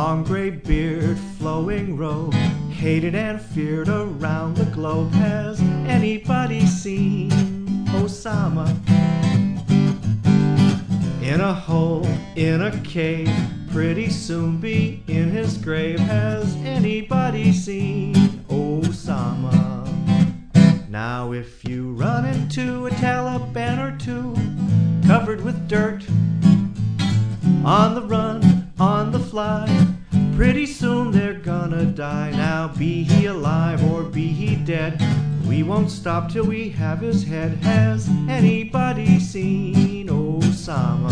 long gray beard, flowing robe, hated and feared around the globe. Has anybody seen Osama? In a hole, in a cave, pretty soon be in his grave. Has anybody seen Osama? Now if you run into a Taliban or two, covered with dirt, on the run, on the fly, pretty soon they're gonna die. Now be he alive or be he dead, we won't stop till we have his head. Has anybody seen Osama?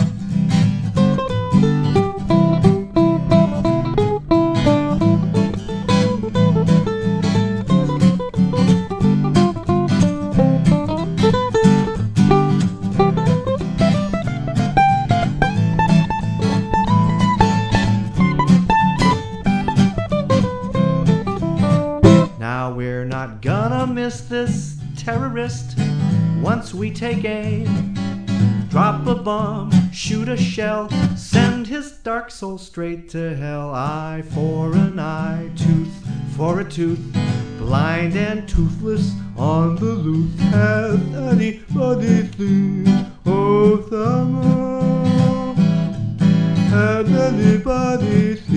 Now we're not gonna miss this terrorist once we take aim. Drop a bomb, shoot a shell, send his dark soul straight to hell. Eye for an eye, tooth for a tooth, blind and toothless on the loose. Has anybody seen Osama? Has anybody seen